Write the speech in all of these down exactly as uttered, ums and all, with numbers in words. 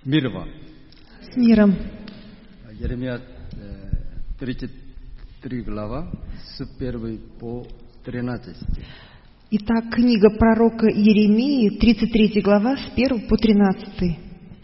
Мирова. С миром. Еремия тридцать три глава с первой по тринадцать. Итак, книга пророка Иеремии, тридцать третья глава, с первого по тринадцатый.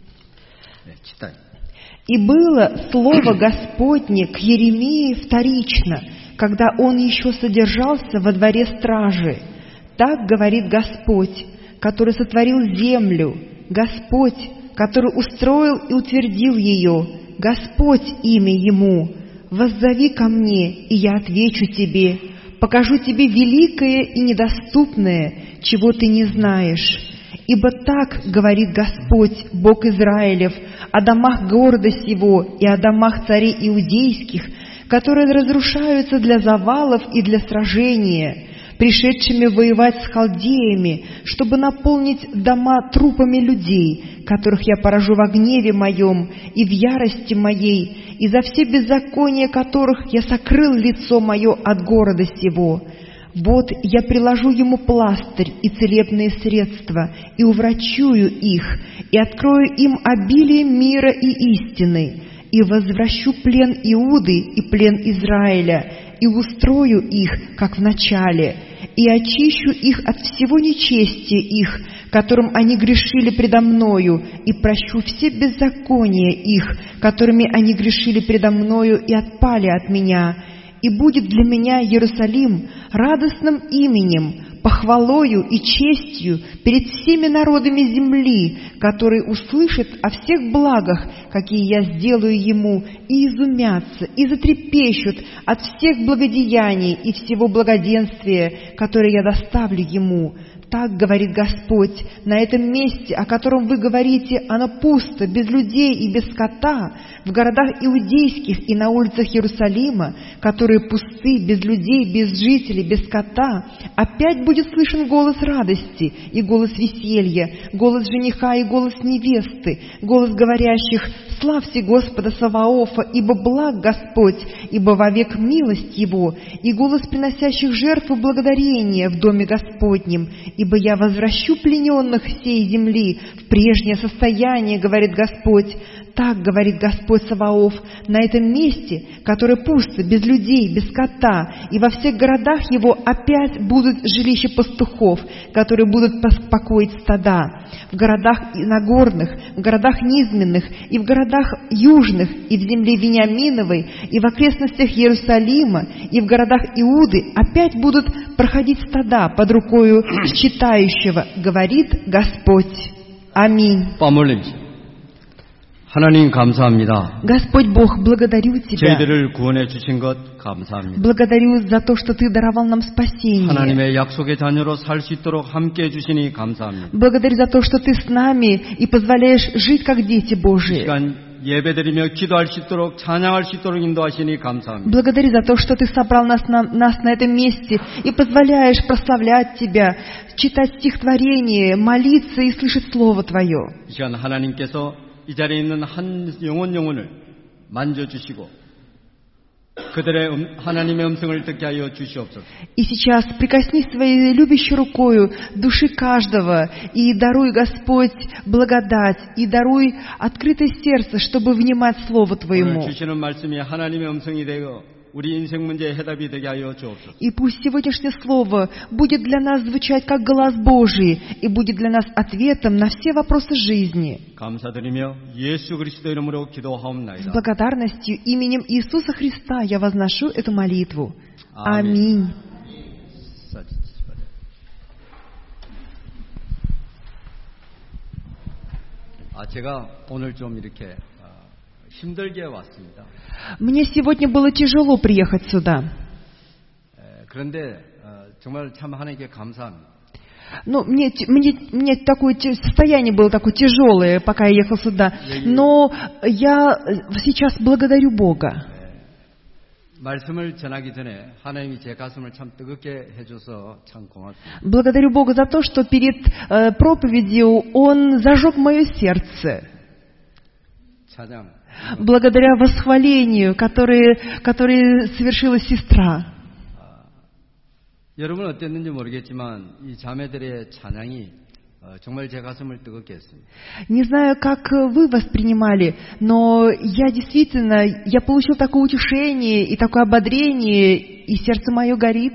Читай. «И было слово Господне к Иеремии вторично, когда он еще содержался во дворе стражи. Так говорит Господь, который сотворил землю, Господь, который устроил и утвердил ее, Господь имя Ему. Воззови ко мне, и я отвечу тебе, покажу тебе великое и недоступное, чего ты не знаешь. Ибо так говорит Господь, Бог Израилев, о домах города сего и о домах царей иудейских, которые разрушаются для завалов и для сражения, пришедшими воевать с халдеями, чтобы наполнить дома трупами людей, которых я поражу во гневе моем и в ярости моей, и за все беззакония которых я сокрыл лицо мое от города сего. Вот я приложу ему пластырь и целебные средства, и уврачую их, и открою им обилие мира и истины, и возвращу плен Иуды и плен Израиля, и устрою их, как в начале, и очищу их от всего нечестия их, которым они грешили предо мною, и прощу все беззакония их, которыми они грешили предо мною и отпали от меня. И будет для меня Иерусалим радостным именем, похвалою и честью перед всеми народами земли, которые услышат о всех благах, какие я сделаю ему, и изумятся, и затрепещут от всех благодеяний и всего благоденствия, которое я доставлю ему. Так говорит Господь, на этом месте, о котором вы говорите, оно пусто, без людей и без скота, в городах иудейских и на улицах Иерусалима, которые пусты, без людей, без жителей, без скота, опять будет слышен голос радости и голос веселья, голос жениха и голос невесты, голос говорящих: «Славьте Господа Саваофа, ибо благ Господь, ибо вовек милость Его», и голос приносящих жертву благодарения в доме Господнем, ибо я возвращу плененных всей земли в прежнее состояние, говорит Господь. Так говорит Господь Саваоф, на этом месте, которое пусто, без людей, без скота, и во всех городах его опять будут жилища пастухов, которые будут покоить стада. В городах нагорных, в городах низменных, и в городах южных, и в земле Вениаминовой, и в окрестностях Иерусалима, и в городах Иуды опять будут проходить стада под рукою читающего, говорит Господь. Аминь. 하나님 감사합니다. Господь Бог, благодарю Тебя. 저희들을 구원해 주신 것 감사합니다. Благодарю за то, что Ты даровал нам спасение. 하나님의 약속의 자녀로 살 수 있도록 함께 해 주시니 감사합니다. Благодарю за то, что Ты с нами и позволяешь жить как дети Божии. 예배드리며 기도할 수 있도록 찬양할 수 있도록 인도하시니 감사합니다. Благодарю за то, что Ты собрал нас на, нас на этом месте и позволяешь прославлять Тебя, читать стихотворение, молиться и слышать Слово Твое. 이 시간 하나님께서 이 자리에 있는 한 영혼 영혼을 만져주시고 그들의 하나님의 음성을 듣게 하여 주시옵소서. И сейчас прикоснись Своей любящей рукою души каждого и даруй, Господь, благодать, и даруй открытое сердце, чтобы внимать Слову Твоему. 오늘 주시는 말씀이 하나님의 음성이 되어 우리 인생 문제의 해답이 되게 하여 주옵소서. И пусть сегодняшнее слово будет для нас звучать как голос Божий и будет для нас ответом на все вопросы жизни. 감사드리며 예수 그리스도 이름으로 기도하옵나이다. С благодарностью именем Иисуса Христа я возношу эту молитву. Аминь. 아, 제가 오늘 좀 이렇게 힘들게 왔습니다. Мне сегодня было тяжело приехать сюда. 그런데 정말 참 하나님께 감사합니다. Ну, мне, мне, мне такое состояние было такое тяжелое, пока я ехал сюда. Но я сейчас благодарю Бога. 말씀을 전하기 전에 하나님이 제 가슴을 참 뜨겁게 해줘서 참 고맙습니다. Благодарю Бога за то, что перед э, проповедью Он зажег мое сердце. 찬양. Благодаря восхвалению, которое, которое совершила сестра. 여러분 어땠는지 모르겠지만 이 자매들의 찬양이 어, 정말 제 가슴을 뜨겁게 했습니다. Не знаю, как вы воспринимали, но я действительно, я получил такое утешение и такое ободрение, и сердце мое горит.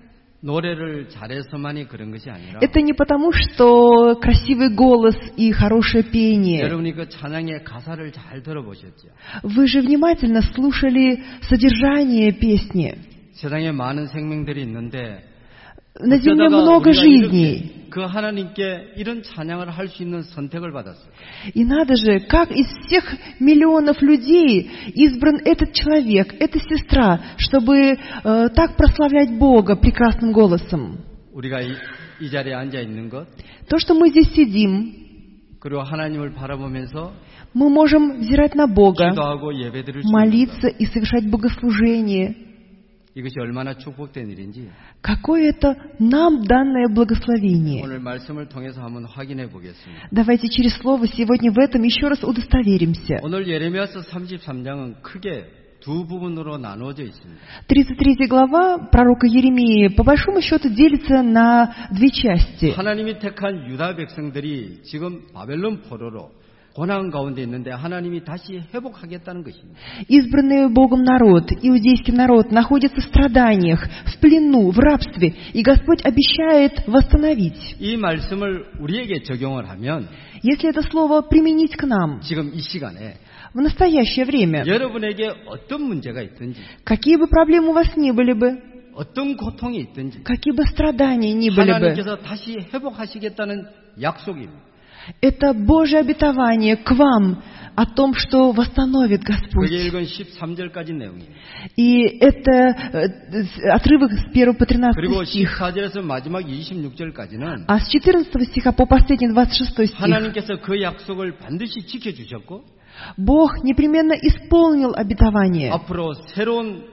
노래를 잘해서만이 그런 것이 아니라 Это не потому, что красивый голос и хорошее пение. 여러분이 그 찬양의 가사를 잘 들어보셨죠? Вы же внимательно слушали содержание песни. 세상에 많은 생명들이 있는데 На земле 어쩌다가 много 우리가 жизней. 이렇게 그 하나님께 이런 찬양을 할 수 있는 선택을 받았어요. И надо же, как из всех миллионов людей избран этот человек, эта сестра, чтобы э, так прославлять Бога прекрасным голосом. 우리가 이, 이 자리에 앉아 있는 것, То, что мы здесь сидим, 그리고 하나님을 바라보면서 мы можем взирать на Бога, 기도하고 예배드릴 수 있는 молиться 것, и совершать богослужение. 이것이 얼마나 축복된 일인지 Какое это нам данное благословение. 오늘 말씀을 통해서 한번 확인해 보겠습니다. Давайте через Слово сегодня в этом еще раз удостоверимся. 오늘 예레미야서 삼십삼 장은 크게 두 부분으로 나누어져 있습니다. тридцать третья глава пророка Еремии по большому счету делится на две части. 하나님이 택한 유다 백성들이 지금 바벨론 포로로 고난 가운데 있는데 하나님이 다시 회복하겠다는 것입니다. Избранный Богом народ, иудейский народ, находится в страданиях, в плену, в рабстве, и Господь обещает восстановить. 이 말씀을 우리에게 적용을 하면 Если это слово применить к нам 지금 이 시간에 в настоящее время, 여러분에게 어떤 문제가 있든지 какие бы проблемы у вас ни были бы, 어떤 고통이 있든지 какие бы страдания ни были бы, 하나님께서 다시 회복하시겠다는 약속입니다. это Божье обетование к вам о том, что восстановит Господь. 그게 읽은 십삼 절까지 내용입니다. И это э, отрывок с первого по 그리고 тринадцатый стих. 십사 절에서 마지막 이십육 절까지는 А с четырнадцатого стиха по последний двадцать шестой стих 하나님께서 그 약속을 반드시 지켜주셨고 Бог непременно исполнил обетование. 앞으로 새로운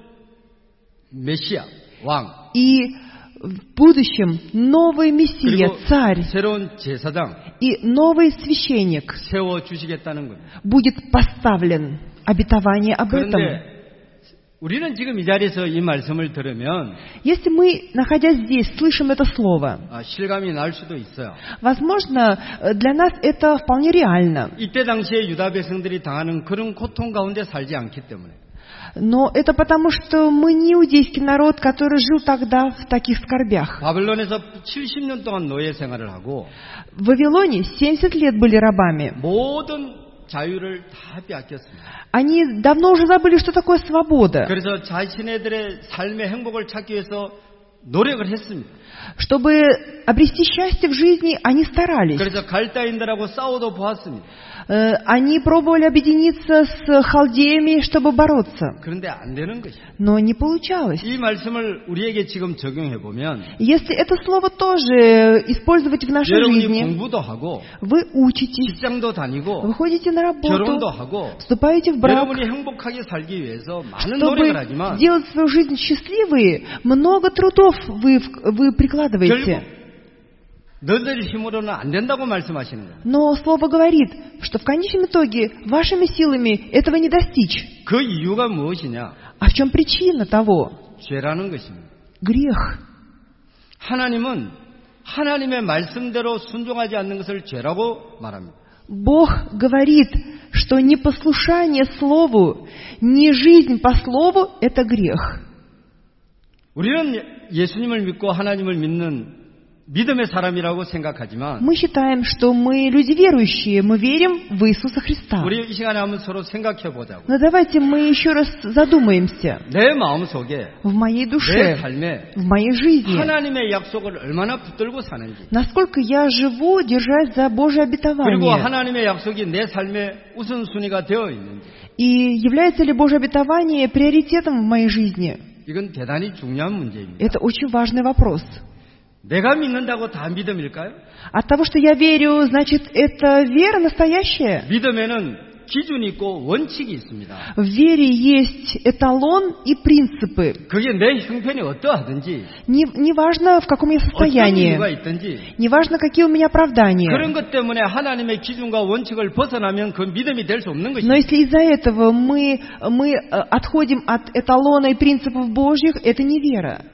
메시아, 왕 И в будущем новый Мессия, 그리고 Царь 새로운 제사장 и новый священник 세워주시겠다는 겁니다. будет поставлен. Обетование об этом. 그런데 우리는 지금 이 자리에서 이 말씀을 들으면 Если мы, находясь здесь, слышим это слово, 아, 실감이 날 수도 있어요. возможно, для нас это вполне реально. 이때 당시에 유다 백성들이 당하는 그런 고통 가운데 살지 않기 때문에 Но это потому, что мы не иудейский народ, который жил тогда в таких скорбях. 바벨론에서 칠십 년 동안 노예 생활을 하고 В Вавилоне семьдесят лет были рабами. 모든 자유를 다 빼앗겼습니다. Они давно уже забыли, что такое свобода. 그래서 자신네들의 삶의 행복을 찾기 위해서 노력을 했습니다. Чтобы обрести счастье в жизни, они старались. 그래서 갈다인들하고 싸워도 보았습니다. Э, Они пробовали объединиться с халдеями, чтобы бороться. 그런데 안 되는 것이죠. Но не получалось. 이 말씀을 우리에게 지금 적용해 보면 Если это слово тоже использовать в нашей 여러분이 жизни, 공부도 하고 вы учитесь, 직장도 다니고 вы ходите на работу, 결혼도 하고 вступаете в брак, 여러분이 행복하게 살기 위해서 많은 노력을 чтобы 하지만 сделать свою жизнь счастливой, много трудов вы, в- вы прикладываете. 결국 너희들 힘으로는 안 된다고 말씀하시는 거예요. Но слово говорит, что в конечном итоге вашими силами этого не достичь. 그 이유가 무엇이냐? А в чем причина того? 죄라는 것입니다. Грех. 하나님은 하나님의 말씀대로 순종하지 않는 것을 죄라고 말합니다. Бог говорит, что непослушание слову, не жизнь по слову – это грех. 우리는 예수님을 믿고 하나님을 믿는 믿음의 사람이라고 생각하지만 Мы считаем, что мы люди верующие, мы верим в Иисуса Христа. 우리 이 시간에 한번 서로 생각해 보자고. Но давайте мы еще раз задумаемся. 내 마음속에 В моей 내 душе, 삶에 в моей жизни, 하나님의 약속을 얼마나 붙들고 사는지 насколько я живу, держась за Божье 그리고 обетование. 하나님의 약속이 내 삶의 우선순위가 되어 있는지 И является ли Божье обетование приоритетом в моей жизни? 이건 대단히 중요한 문제입니다. Это очень важный вопрос. 내가 믿는다고 다 믿음일까요? От того, что я верю, значит, это вера настоящая. 믿음에는 기준이 있고 원칙이 있습니다. В вере есть эталон и принципы. 그게 내 형편이 어떠하든지 Не, не важно, в каком я 어떤 состоянии, 이유가 있든지 не важно, какие у меня оправдания. 그런 것 때문에 하나님의 기준과 원칙을 벗어나면 그 믿음이 될 수 없는 Но 것입니다. если из-за этого мы, мы э, отходим от эталона и принципов Божьих, это не вера.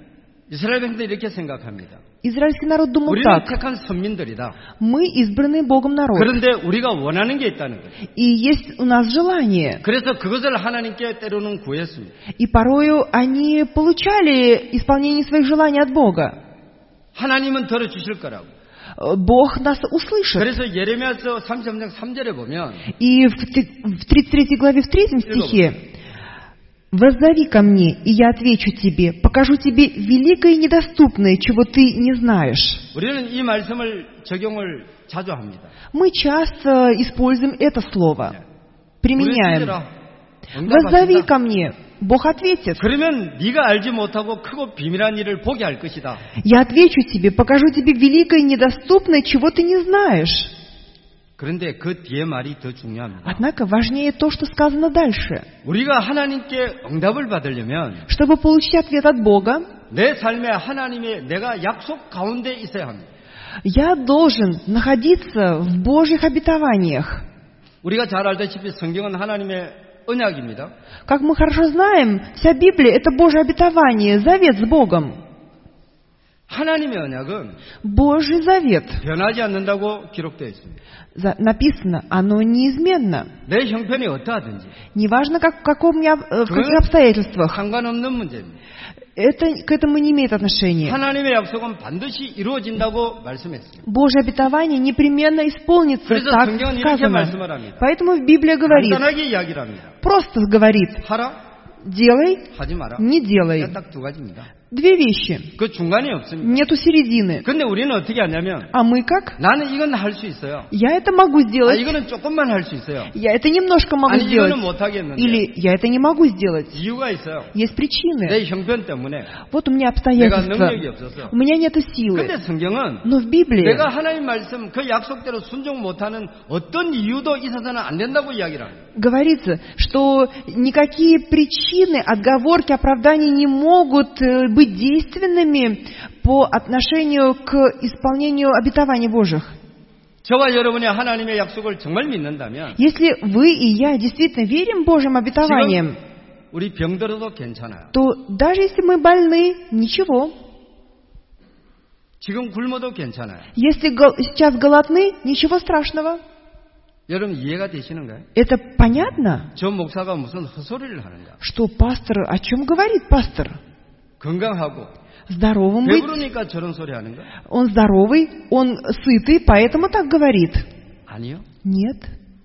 이스라엘 백성들이 이렇게 생각합니다. Израильский народ думал 우리는 так. 택한 선민들이다. Мы избранный Богом народ. 그런데 우리가 원하는 게 있다는 거예요. И есть у нас желание. 그래서 그것을 하나님께 때로는 구했습니다. И порою они получали исполнение своих желаний от Бога. 하나님은 들어주실 거라고. Бог нас услышит. 그래서 예레미야서 삼십삼 장 삼 절에 보면 И в тридцать третьей главе, в третьем стихе: «Воззови ко мне, и я отвечу тебе, покажу тебе великое и недоступное, чего ты не знаешь». 우리는 이 말씀을 적용을 자주 합니다. Мы часто используем это слово, применяем. 응답하신다. «Воззови ко мне», Бог ответит. 그러면 네가 알지 못하고 크고 비밀한 일을 보게 할 것이다. «Я отвечу тебе, покажу тебе великое и недоступное, чего ты не знаешь». 그런데 그 뒤에 말이 더 중요합니다. Однако важнее то, что сказано дальше. 우리가 하나님께 응답을 받으려면 Чтобы получить ответ от Бога, 내 삶에 하나님의 내가 약속 가운데 있어야 합니다. я должен находиться в Божьих обетованиях. 우리가 잘 알다시피 성경은 하나님의 언약입니다. Как мы хорошо знаем, вся Библия — это Божье обетование, завет с Богом. 하나님의 언약은 Божий завет. 변하지 않는다고 기록되어 있습니다. За- написано, оно неизменно. 내 형편이 어떠하든지 Неважно, как, в, каком я, э, в каких обстоятельствах. 상관없는 문제입니다. Это к этому не имеет отношения. 하나님의 약속은 반드시 이루어진다고 말씀했습니다. Божье обетование непременно исполнится, 그래서 так 성경은 이렇게 сказано. 말씀을 합니다. Поэтому Библия говорит, 간단하게 이야기를 합니다. просто говорит, 하라, делай, 하지 마라. не делай. 딱 두 가지입니다. Две вещи. 그 중간이 없습니다. Нету середины. 근데 우리는 어떻게 하냐면 А мы как? 나는 이건 할 수 있어요. Я это могу 아, сделать. 이거는 조금만 할 수 있어요. Я это немножко могу 아니 сделать. 이거는 못 하겠는데. Или я это не могу сделать. 이유가 있어요. Есть причины. 내 형편 때문에. Вот у меня 내가 обстоятельства. 능력이 없어서. У меня нету силы. 근데 성경은 Но в Библии 내가 하나님 말씀 그 약속대로 순종 못하는 어떤 이유도 있어서는 안 된다고 이야기를 합니다. говорится, что никакие причины, отговорки, оправдания не могут э, быть действенными по отношению к исполнению обетований Божьих. 저와 여러분이 하나님의 약속을 정말 믿는다면 Если вы и я действительно верим Божьим обетованиям, 지금 우리 병들어도 괜찮아요. то даже если мы больны, ничего. 지금 굶어도 괜찮아요. Если гол- сейчас голодны, ничего страшного. 여러분 이해가 되시는가요? Это понятно? 저 목사가 무슨 헛소리를 하는가? Что пастор, о чем говорит пастор? 건강하고 Здоровым быть. 배부르니까 저런 소리 하는가? Он здоровый, он сытый, поэтому так говорит. 아니요. Нет.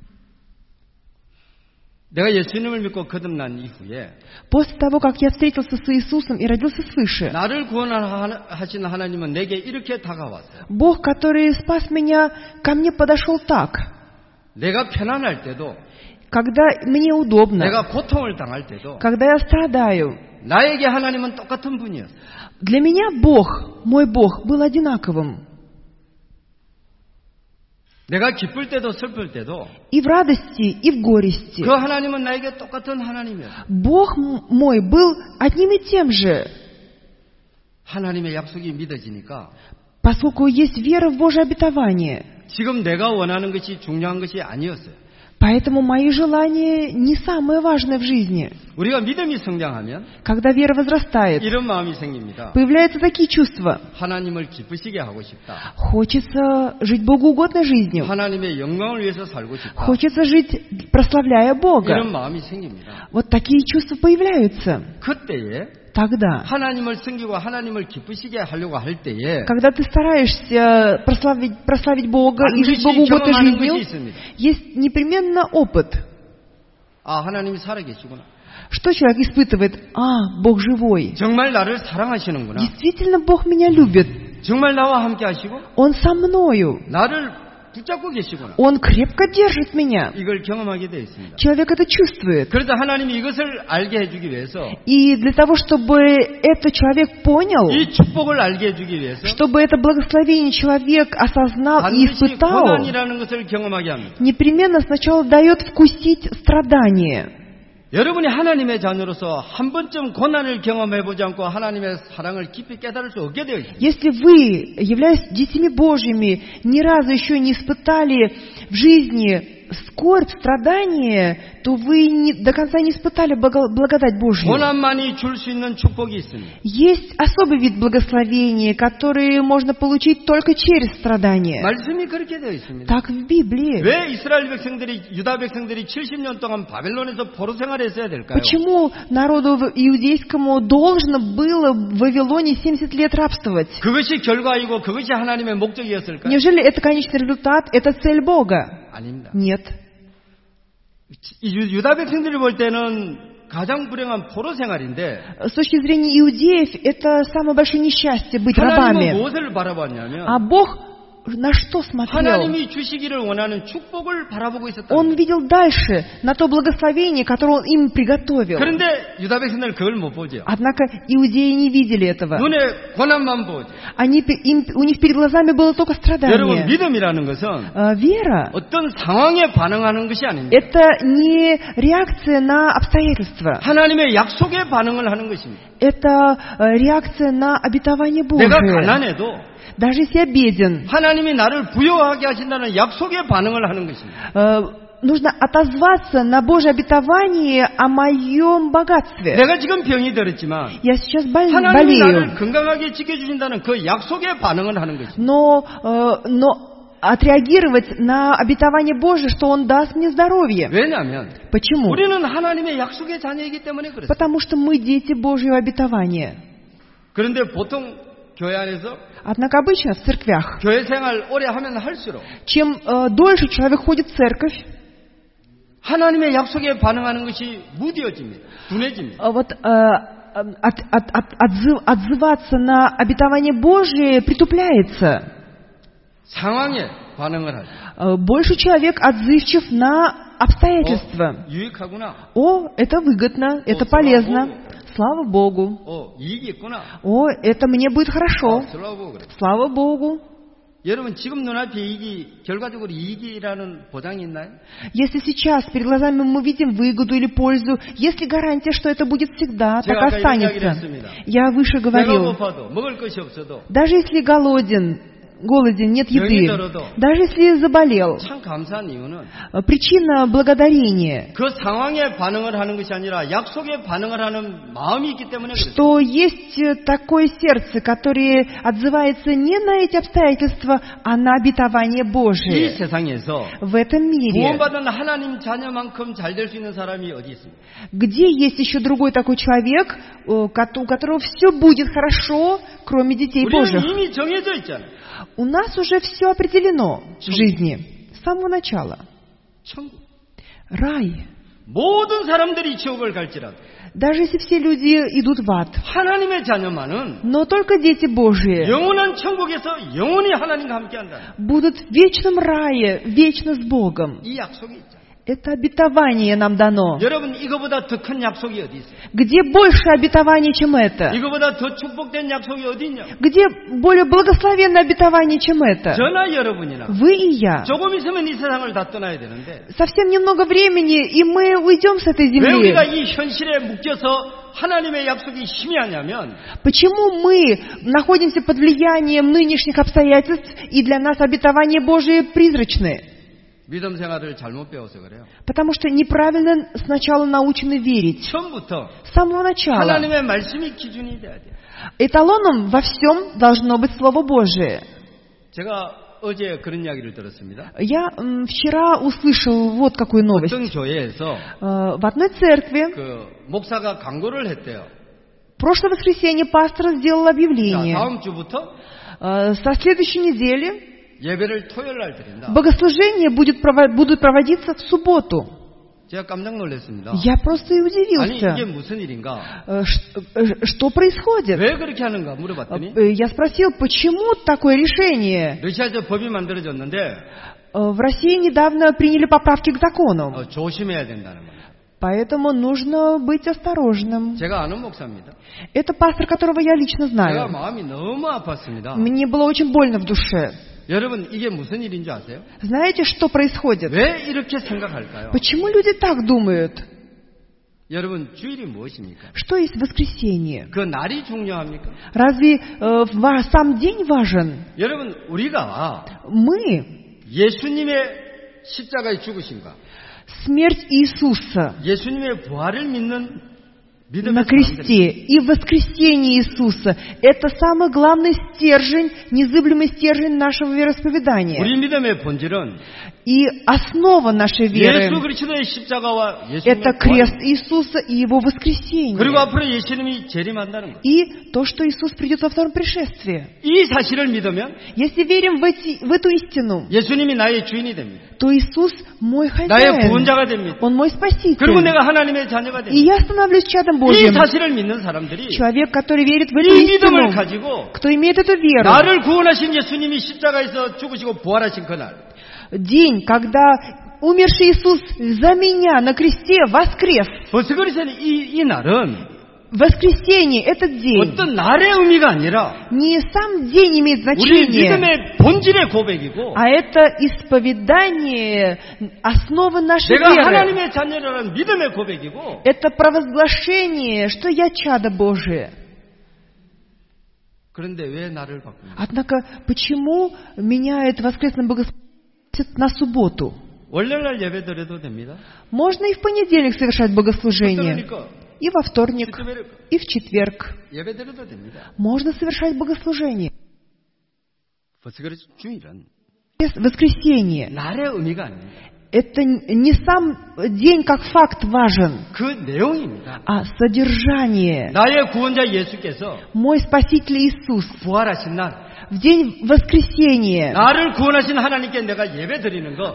내가 예수님을 믿고 거듭난 이후에 После того, как я встретился с Иисусом и родился свыше, 나를 구원하신 하나님은 내게 이렇게 다가왔어요. Бог, который спас меня, ко мне подошел так. 내가 편안할 때도, Когда мне удобно, 내가 고통을 당할 때도 когда я страдаю, 나에게 하나님은 똑같은 분이었어요. для меня Бог, мой Бог, был одинаковым. 내가 기쁠 때도 슬플 때도 И в радости, и в горести. 그 하나님은 나에게 똑같은 하나님이었어요. Бог м- мой был одним и тем же. 하나님의 약속이 믿어지니까 Поскольку есть вера в Божье обетование. 지금 내가 원하는 것이 중요한 것이 아니었어요. Поэтому мои желания не самое важное в жизни. 우리가 믿음이 성장하면 Когда вера возрастает, 이런 마음이 생깁니다. появляются такие чувства. 하나님을 기쁘시게 하고 싶다. Хочется жить богоугодной жизнью. 하나님의 영광을 위해서 살고 싶다. Хочется жить, прославляя Бога. 이런 마음이 생깁니다. Вот такие чувства появляются. 그때에 Тогда, 하나님을 섬기고 하나님을 기쁘시게 하려고 할 때에 когда ты стараешься прославить, прославить Бога и жить 반드시 богоугодной 경험하는 жизнью, 것이 있습니다. есть непременно опыт. 아, 하나님이 살아계시구나. Что человек испытывает? А, Бог живой. 정말 나를 사랑하시는구나. Действительно, Бог меня любит. 정말 나와 함께 하시고 Он со мною. 나를 붙잡고 계시구나. Он крепко держит меня. 이걸 경험하게 되어 있습니다. Человек это чувствует. 그래서 하나님이 이것을 알게 해주기 위해서 И для того, чтобы этот человек понял, 이 축복을 알게 해주기 위해서 чтобы это благословение человек осознал и 반드시 испытал, 고난이라는 것을 경험하게 합니다. непременно сначала дает вкусить страдания. 여러분이 하나님의 자녀로서 한 번쯤 고난을 경험해보지 않고 하나님의 사랑을 깊이 깨달을 수 없게 되어 있습니다. Если вы, являясь детьми Божьими, ни разу еще не испытали в жизни скорбь, страдания, то вы не, до конца не испытали благо- благодать Божью. 고난만이 줄 수 있는 축복이 있습니다. Есть особый вид благословения, который можно получить только через страдания. 말씀이 그렇게 되어 있습니다. Так в Библии. 왜 이스라엘 백성들이 유다 백성들이 칠십 년 동안 바벨론에서 포로 생활했어야 될까요? Почему народу в- иудейскому должно было в Вавилоне семьдесят лет рабствовать? 그것이 결과이고 그것이 하나님의 목적이었을까요? Неужели это конечный результат, это цель Бога? 아닙니다. Нет. 이 유- 유다 백성들이 볼 때는 가장 불행한 포로 생활인데 С точки зрения иудеев, это самое большое несчастье быть 하나님은 рабами. 무엇을 바라봤냐면 А Бог на что смотрел? 하나님이 주시기를 원하는 축복을 바라보고 있었다. Он видел дальше, на то благословение, которое Он им приготовил. 그런데 유다 백성들은 그걸 못 보죠. Однако иудеи не видели этого. 눈에 고난만 보죠. Они, им, у них перед глазами было только 여러분 страдание. 믿음이라는 것은 А, Вера 어떤 상황에 반응하는 것이 아닙니다. — это не реакция на обстоятельства. 하나님의 약속에 반응을 하는 것입니다. Это э, реакция на обетование 내가 Божие. 가난해도 Даже если я беден, 하나님이 나를 부여하게 하신다는 약속에 반응을 하는 것입니다. э, нужно отозваться на Божье обетование о моем богатстве. 내가 지금 병이 들었지만 Я сейчас бол- 하나님이 나를 болею, 건강하게 지켜주신다는 그 약속에 반응을 하는 것입니다. но, э, но отреагировать на обетование Божие, что Он даст мне здоровье. 왜냐하면 Почему? 우리는 하나님의 약속의 자녀이기 때문에 그렇습니다. Потому что мы дети Божьего обетования. 그런데 보통 교회 안에서 Однако обычно в церквях, 교회 생활 오래 하면 할수록 чем э, дольше человек ходит в церковь, 하나님의 약속에 반응하는 것이 무뎌집니다. 둔해집니다. э, вот, э, от- от- от- отзыв- отзываться на обетование Божие притупляется. 상황에 반응을 하죠. Э, Больше человек отзывчив на обстоятельства. 어, 유익하구나. О, это выгодно, это слава полезно. Богу. Слава Богу. 어, 이익이 있구나. О, это мне будет 어, хорошо. 슬ава 보고 그래. Слава Богу. 여러분 지금 눈앞에 이익이 결과적으로 이익이라는 보장이 있나요? Если сейчас перед глазами мы видим выгоду или пользу, есть ли гарантия, что это будет всегда, 제가 так 아까 이런 이야기를 останется? 했습니다. Я выше 배가 говорил, 고파도 먹을 것이 없어도 даже если голоден, голоден, нет еды, даже если заболел, 참 감사한 이유는 причина благодарения, 그 상황에 반응을 하는 것이 아니라 약속에 반응을 하는 마음이 있기 때문에 그렇습니다. что есть такое сердце, которое отзывается не на эти обстоятельства, а на обетование 이 Божие. 세상에서 В этом мире, 구원받은 하나님 자녀만큼 잘 될 수 있는 사람이 어디 있습니까? где есть еще другой такой человек, у которого все будет хорошо, кроме детей 우리는 Божьих? 이미 정해져 있잖아요. У нас уже все определено в жизни с самого начала. 천국. Рай. 모든 사람들이 지옥을 갈지라도 Даже если все люди идут в ад. 하나님의 자녀만은 Но только дети Божьи 영원한 천국에서 영원히 하나님과 함께한다. будут в вечном рае, вечно с Богом. 이 약속이 있잖아요. Это обетование нам дано. 여러분 이거보다 더 큰 약속이 어디 있어요? Где больше обетований, чем это? 이거보다 더 축복된 약속이 어디 있냐? Где более благословенное обетование, чем это? 저나 여러분이나 Вы и я. 조금 있으면 이 세상을 다 떠나야 되는데 Совсем немного времени, и мы уйдем с этой 왜 земли. 우리가 이 현실에 묶여서 하나님의 약속이 희미하냐면 Почему мы находимся под влиянием нынешних обстоятельств, и для нас обетования Божии призрачны? 믿음 생활을 잘못 배워서 그래요. Потому что неправильно сначала научены верить. 처음부터 С самого начала. 하나님의 말씀이 기준이 돼야 돼요. Эталоном во всем должно быть Слово Божие. 제가 어제 그런 이야기를 들었습니다. Я м, вчера услышал вот какую новость. 어떤 교회에서 Э, В одной церкви 그 목사가 광고를 했대요. в прошлое воскресенье пастор сделал 자, объявление. 다음 주부터 Э, Со следующей недели 예배를 토요일 날 드린다. богослужения будет прово- будут проводиться в субботу. 제가 깜짝 놀랐습니다. Я просто и 아니 удивился. 이게 무슨 일인가? Э, ш- э, Что происходит? 왜 그렇게 하는가 물어봤더니 Э, Я спросил, почему такое решение? 러시아에서 법이 만들어졌는데 Э, В России недавно приняли поправки к закону, 어, 조심해야 된다는 거예요. поэтому нужно быть осторожным. 제가 아는 목사입니다. Это пастор, которого я лично 제가 знаю. 마음이 너무 아팠습니다. Мне было очень больно в душе. 여러분 이게 무슨 일인 줄 아세요? Знаете, что происходит? 왜 이렇게 생각할까요? Почему люди так думают? 여러분 주일이 무엇입니까? Что есть воскресенье? 그 날이 중요합니까? Разве э, ва- сам день важен? 여러분 우리가 Мы 예수님의 십자가에 죽으신가? Смерть Иисуса 예수님의 부활을 믿는 на 믿음의 кресте 사람들이 и воскресение Иисуса – это самый главный стержень, незыблемый стержень нашего вероисповедания. 우리 믿음의 본질은 И основа нашей веры 예수 그리스도의 십자가와 – 예수님의 это 부활, крест Иисуса и Его 그리고 воскресение. 앞으로 예수님이 재림한다는 것. И то, что Иисус придет во втором пришествии. 이 사실을 믿으면 Если верим в, эти, в эту истину, 예수님이 나의 주인이 됩니다. то Иисус мой 나의 хозяин, 구원자가 됩니다. Он мой 그리고 спаситель. 내가 하나님의 자녀가 И 됩니다. я становлюсь чадом 이 Божьим. 사실을 믿는 사람들이 Человек, который верит в эту 이 믿음을 истину, 가지고 кто имеет эту веру, 나를 구원하신 예수님이 십자가에서 죽으시고 부활하신 그날 день, когда умерший Иисус за меня на кресте воскрес. 벌써 그래서 이, 이 날은 Воскресенье, этот день, 어떤 날의 의미가 아니라 не сам день имеет 우리 значение, 믿음의 본질의 고백이고 а это исповедание основы нашей 내가 веры. 하나님의 자녀라는 믿음의 고백이고 Это провозглашение, что я чадо Божие. 그런데 왜 나를 바꿉니까? Однако, почему меняет воскресное богослужение на субботу? 월요일날 예배 드려도 됩니다. Можно и в понедельник совершать богослужение, 그러니까 и во вторник, 주일날 и в четверг. 예배 드려도 됩니다. Можно совершать богослужение. 벌써 그래서 주일은 Воскресенье. 날의 의미가 아닙니다. Это не сам день как факт важен, 그 내용입니다. а содержание. 나의 구원자 예수께서 Мой Спаситель Иисус 부활하신 날 в день воскресения, 나를 구원하신 하나님께 내가 예배 드리는 거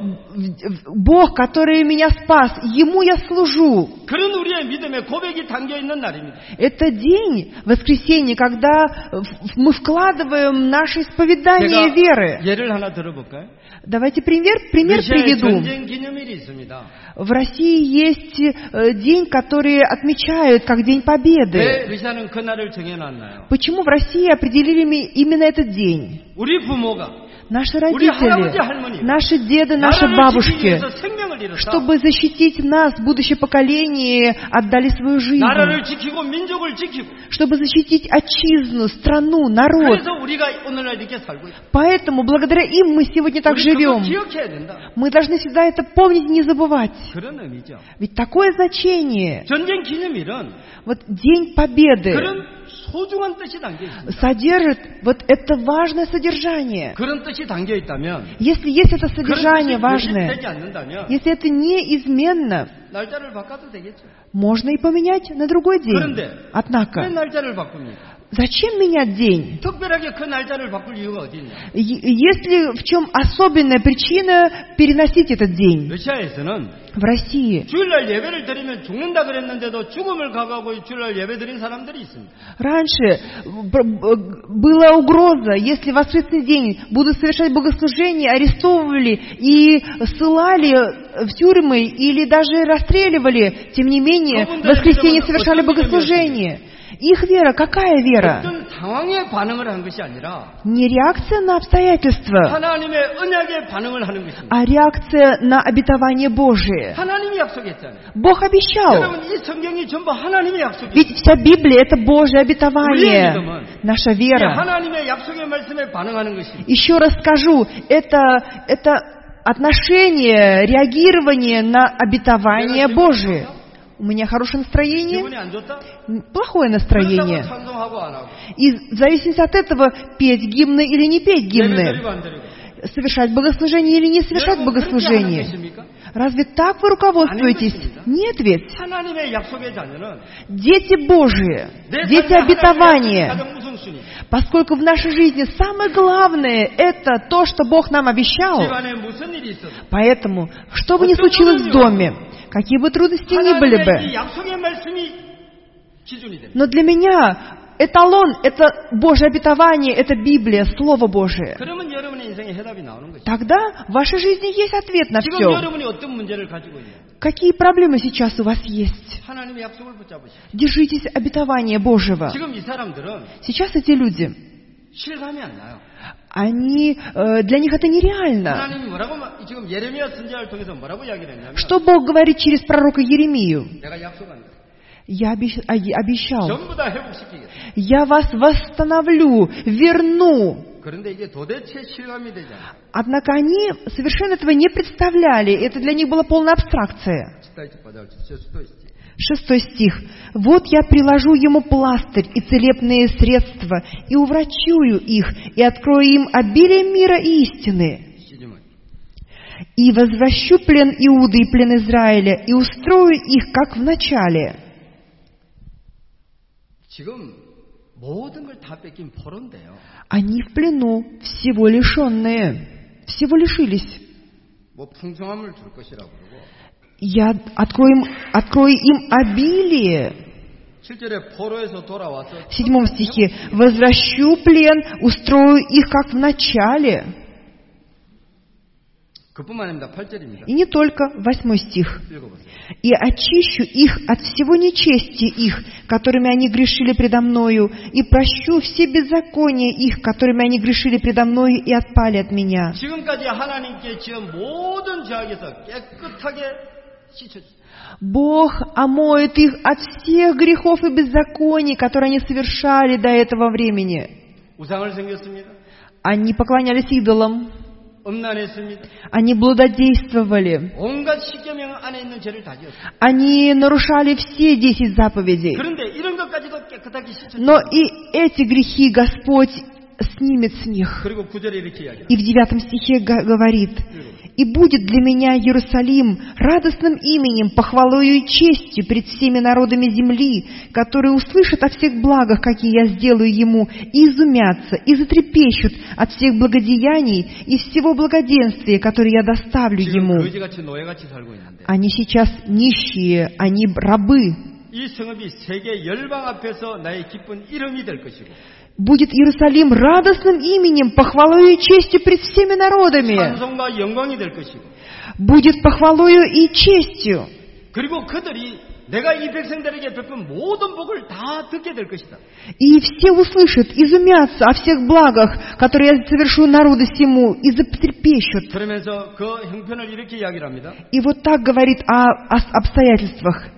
Бог, который меня спас, Ему я служу. 그런 우리의 믿음의 고백이 담겨있는 날입니다. Это день воскресения, когда мы вкладываем наше исповедание веры. 예를 하나 들어볼까요? Давайте пример, пример 러시아에 приведу. 전쟁 기념일이 있습니다. В России есть э, день, который отмечают как День 왜 Победы. 러시아는 그 날을 정해놨나요? Почему в России определили ми- именно этот день? 우리 부모가 Наши 우리 할아버지, родители, 할머니, наши деды, наши 나라를 지키기 бабушки, 위해서 생명을 잃었다. чтобы защитить нас, будущее поколение, отдали свою жизнь. 나라를 지키고 민족을 지키고 Чтобы защитить отчизну, страну, народ. 그래서 우리가 오늘날 이렇게 살고 있다. Поэтому благодаря им мы сегодня так 우리 그거 живем. 기억해야 된다. Мы должны всегда это помнить и не забывать. 그런 의미죠. Ведь такое значение, 전쟁 기념일은 вот День Победы, 그런 소중한 뜻이 담겨 있습니다. содержит вот это важное содержание. 그런 뜻이 담겨 있다면 Если есть это 그런 содержание 뜻이 важное, 되지 않는다면 если это неизменно, 날짜를 바꿔도 되겠죠. можно и поменять на другой день. 그런데 왜 Однако, 날짜를 바꿉니까? зачем менять день? 특별하게 그 날짜를 바꿀 이유가 어디 있냐? Е- Есть ли в чем особенная причина переносить этот день? 러시아에서는 В России 주일날 예배를 드리면 죽는다 그랬는데도 죽음을 각오하고 주일날 예배 드린 사람들이 있습니다. раньше б- б- была угроза, если в воскресный день будут совершать богослужение, арестовывали и ссылали в тюрьмы или даже расстреливали. Тем не менее, в воскресенье совершали богослужение. Их вера, какая вера? 어떤 상황에 반응을 한 것이 아니라 Не реакция на обстоятельства, 하나님의 언약에 반응을 하는 것입니다. а реакция на обетование Божие. 하나님이 약속했잖아요. Бог обещал. 여러분 이 성경이 전부 하나님의 약속이에요. Ведь вся Библия — это Божье обетование. Наша вера. 하나님의 약속의 말씀에 반응하는 것입니다. Еще раз скажу, это, это отношение, реагирование на обетование Божие. У меня хорошее настроение, 기분이 안 좋다? плохое 그렇다고 настроение. 찬송하고 안 하고 И в зависимости от этого петь гимны или не петь 예배 гимны, 드리고 안 드리고 совершать богослужение или не совершать 여러분 그렇게 하는 богослужение. 것입니까? Разве так вы руководствуетесь? Нет ведь. 하나님의 약속의 자녀는 Дети Божии, 내 дети 삶의 하나님의 обетования. 가장 우선순위. Поскольку в нашей жизни самое главное – это то, что Бог нам обещал. 집안에 무슨 일이 있어도 Поэтому, что бы ни случилось в доме, какие бы трудности ни были 하나님의 이 бы, 약속의 말씀이 기준이 됩니다. но для меня эталон – это Божье обетование, это Библия, Слово Божие. 그러면 여러분의 인생에 해답이 на오는 것이죠. Тогда в вашей жизни есть ответ на 지금 все. 여러분이 어떤 문제를 가지고 있냐? Какие проблемы сейчас у вас есть? 하나님의 약속을 붙잡으시죠. Держитесь обетования Божьего. 지금 이 사람들은 Сейчас эти люди, 실감이 안 나요. они, э, для них это нереально. 하나님이 뭐라고 마- 지금 예레미야 선지자를 통해서 뭐라고 이야기를 했냐면 Что Бог говорит через пророка Еремию? 내가 약속한 거 Я обещ- а- обещал. 전부 다 회복시키겠다. Я вас восстановлю, верну. 그런데 이게 도대체 실감이 되지 않아요. Однако они совершенно этого не представляли. Это для них была полная абстракция. читайте, пожалуйста, шестой стих. Шестой стих. «Вот я приложу ему пластырь и целебные средства, и уврачую их, и открою им обилие мира и истины. седьмой. И возвращу плен Иуды и плен Израиля, и устрою их, как в начале». 지금 모든 걸 다 뺏긴 포로인데요. Они в плену, всего лишенные, всего лишились. 뭐 풍성함을 줄 것이라고 그러고 Я открою им, открою им обилие. 칠 절에 포로에서 돌아와서 В седьмом стихе «возвращу плен, устрою их, как в начале». 그뿐만 아닙니다. 팔 절입니다. И не только, восьмой стих. 읽어보세요. «И очищу их от всего нечестия их, которыми они грешили предо мною, и прощу все беззакония их, которыми они грешили предо мною и отпали от меня». 지금까지 하나님께 지은 모든 죄악에서 깨끗하게 씻어주세요. Бог омоет их от всех грехов и беззаконий, которые они совершали до этого времени. 우상을 섬겼습니다. Они поклонялись идолам, 음란했습니다. они блудодействовали, 온갖 십계명 안에 있는 죄를 다 지었습니다. они нарушали все десять заповедей. 그런데 이런 것까지도 깨끗하게 씻어주세요. Но и эти грехи Господь снимет с них. 그리고 구 절에 이렇게 이야기합니다. И в девятом стихе га- говорит: «И будет для меня Иерусалим радостным именем, похвалою и честью пред всеми народами земли, которые услышат о всех благах, какие я сделаю ему, и изумятся, и затрепещут от всех благодеяний и всего благоденствия, которое я доставлю 지금 ему». 거지같이 노예같이 살고 있는데 Они сейчас нищие, они рабы. 이 성읍이 세계 열방 앞에서 나의 기쁜 이름이 될 것이고 Будет Иерусалим радостным именем, похвалою и честью пред всеми народами. 찬송과 영광이 될 것이고 Будет похвалою и честью. 그리고 그들이 내가 이 백성들에게 베푼 모든 복을 다 듣게 될 것이다. И все услышат, изумятся о всех благах, которые я совершу народу сему, и затрепещут. 그러면서 그 형편을 이렇게 이야기를 합니다. И вот так говорит о, о обстоятельствах.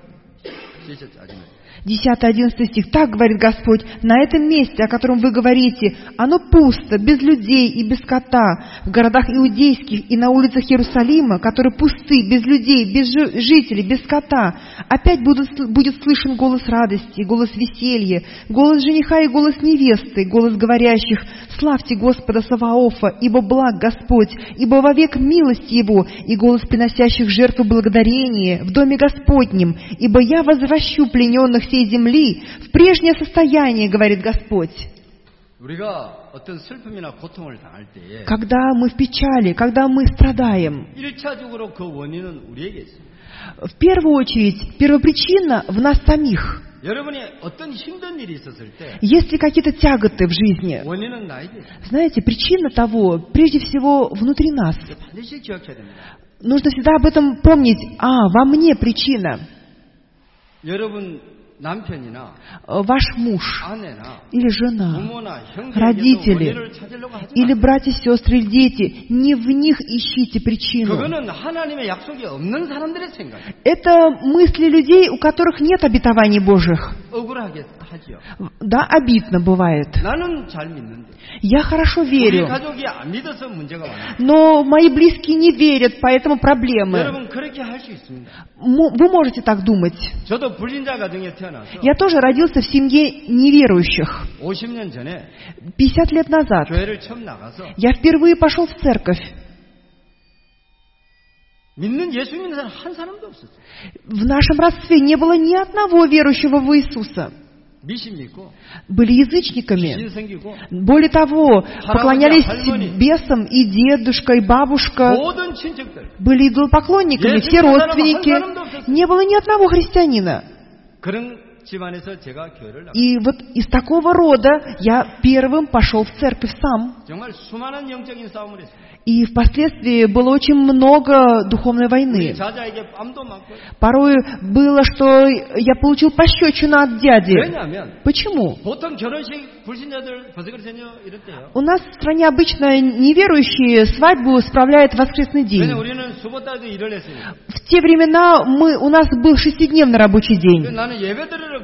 десятый одиннадцатый стих. «Так, говорит Господь, на этом месте, о котором вы говорите, оно пусто, без людей и без скота, в городах иудейских и на улицах Иерусалима, которые пусты, без людей, без жи- жителей, без скота, опять будут, будет слышен голос радости, голос веселья, голос жениха и голос невесты, голос говорящих: славьте Господа Саваофа, ибо благ Господь, ибо вовек милость Его, и голос приносящих жертву благодарения в доме Господнем, ибо я возвращу плененных всей земли в прежнее состояние, говорит Господь». 우리가 어떤 슬픔이나 고통을 당할 때에 Когда мы в печали, когда мы страдаем, 일차적으로 그 원인은 우리에게 있습니다. в первую очередь, первопричина в нас самих. 여러분이 어떤 힘든 일이 있었을 때 Есть ли какие-то тяготы в жизни? 원인은 나에게 있습니다. Знаете, причина того, прежде всего, внутри нас. 이거 반드시 기억해야 됩니다. Нужно всегда об этом помнить. А, во мне причина. 여러분 남편이나 Ваш муж 아내나 или жена, 부모나 형제에게도 родители, 원인을 찾으려고 하지 или 마세요. братья, сестры, или дети, не в них ищите причину. 그거는 하나님의 약속이 없는 사람들의 생각이에요. Это мысли людей, у которых нет обетований Божьих. 억울하게 하지요. Да, обидно бывает. 나는 잘 믿는데 Я хорошо 우리 верю, 가족이 안 믿어서 문제가 많아요. но мои близкие не верят, поэтому проблемы. 여러분 그렇게 할 수 있습니다. М- Вы можете так думать. 저도 불신자 가정에 태어나서 Я тоже родился в семье неверующих. 오십 년 전에 пятьдесят лет назад 교회를 처음 나가서 я впервые пошел в церковь. 믿는 예수 믿는 사람 한 사람도 없었어요. В нашем родстве не было ни одного верующего в Иисуса. 미신 믿고 Были язычниками. 신 생기고 Более того, поклонялись 할머니. бесам и дедушка, и бабушка. 모든 친척들 Были идолопоклонниками, Если все бы родственники. 사람 한 사람도 없었어요. Не было ни одного христианина. 그런 집안에서 제가 교회를 나갔어요. И вот из такого рода я первым пошел в церковь сам. 정말 수많은 영적인 싸움을 했어요. И впоследствии было очень много духовной 우리 войны. 자자에게 뺨도 맞고 Порой было, что я получил пощечину от дяди. 왜냐하면 Почему? 보통 결혼식 불신자들 버스거리세요 이럴 때요. У нас в стране обычно неверующие свадьбу справляют в воскресный 왜냐 день. 우리는 수고 따도 일을 했으니까. В те времена мы, у нас был шестидневный рабочий 그 день. 나는 예배 드리러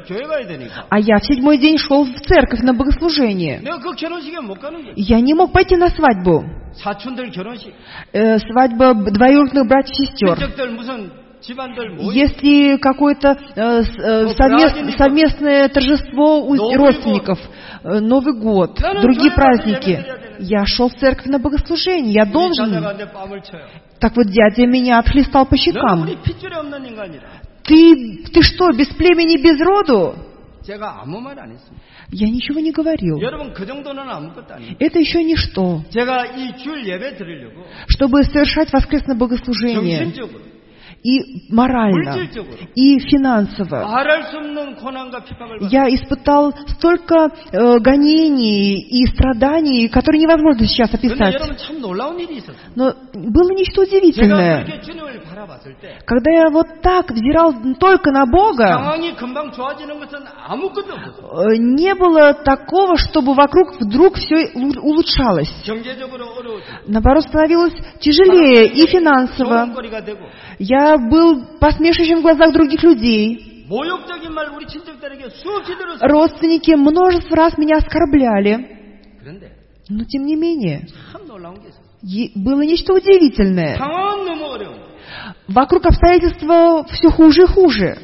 날 교회 가야 되니까. А я в седьмой день шел в церковь на богослужение. 내가 그 결혼식에 못 가는 거야. Я не мог пойти на свадьбу. 사촌들 결혼식. Э, свадьба двоюродных братьев-сестер. 친척들 무슨 집안들 뭐. Если какое-то э, с- э, совмест- совместное торжество у Новый родственников, э, Новый год, 나는 другие 교회 가서 праздники, 예배드려야 되는데. я шел в церковь на богослужение, я 우리 должен. 자녀가 내 뺨을 쳐요. Так вот дядя меня отхлестал по 너는 щекам. 우리 핏줄이 없는 인간이라. Ты, ты что, без племени, без роду? 제가 아무 말 안 했습니다. Я ничего не говорил. 여러분 그 정도는 아무것도 아니에요. Это еще ничто. 제가 이 주일 예배 드리려고 Чтобы совершать воскресное богослужение 정신적으로 и морально, 물질적으로 и финансово. 말할 수 없는 고난과 핍박을 받았어요. Я испытал столько э, гонений и страданий, которые невозможно сейчас 그런데 описать. 여러분 참 놀라운 일이 있었어요. Но было нечто 제가 удивительное. 그렇게 주님을 바라봤을 때 Когда я вот так взирал только на Бога, 상황이 금방 좋아지는 것은 아무것도 없었어요. э, не было такого, чтобы вокруг вдруг все улучшалось. 경제적으로 어려워지고 Наоборот, становилось тяжелее и финансово. 소름거리가 되고 Я был посмешищем в глазах других людей. 모욕적인 말 우리 친척들에게 수없이 들었어요. Родственники множество раз меня оскорбляли. 그런데 Но тем не менее, 참 놀라운 게 있었어요. е- было нечто удивительное. 상황은 너무 어려워. Вокруг обстоятельства все хуже и хуже.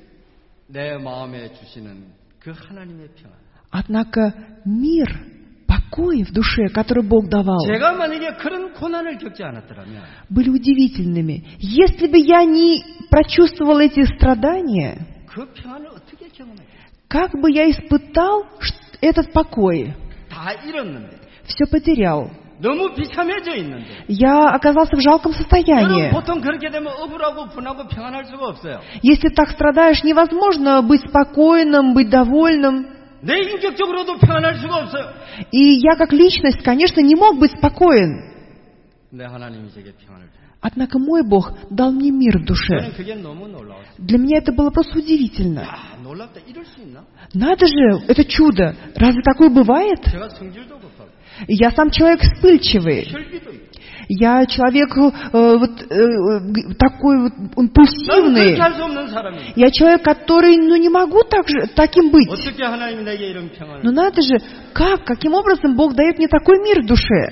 내 마음에 주시는 그 하나님의 평안. Однако мир, покой в душе, который Бог давал, 제가 만약에 그런 고난을 겪지 않았더라면 были удивительными. Если бы я не прочувствовал эти страдания, 그 평안을 어떻게 경험해요? как бы я испытал ш- этот покой? 다 잃었는데 Все потерял. 너무 비참해져 있는데 Я оказался в жалком 여러분 состоянии. 보통 그렇게 되면 억울하고 분하고 평안할 수가 없어요. Если так страдаешь, невозможно быть спокойным, быть довольным. 내 인격적으로도 평안할 수가 없어요. И я как личность, конечно, не мог быть спокоен. 근데 하나님이 제게 평안을 줍니다. Однако мой Бог дал мне мир в душе. 저는 그게 너무 놀라웠어요. Для меня это было просто удивительно. 야, 놀랍다. 이럴 수 있나? Надо же, это чудо. Разве такое бывает? 제가 성질도 급하고 Я сам человек вспыльчивый. 혈기도 있고 Я человек э, вот, э, г- такой вот 나는 그렇게 импульсивный. 할 수 없는 사람이에요. Я человек, который, ну, не могу так же, таким быть. 어떻게 하나님이 내게 이런 평안을 Но надо же, как, каким образом Бог дает мне такой мир в душе?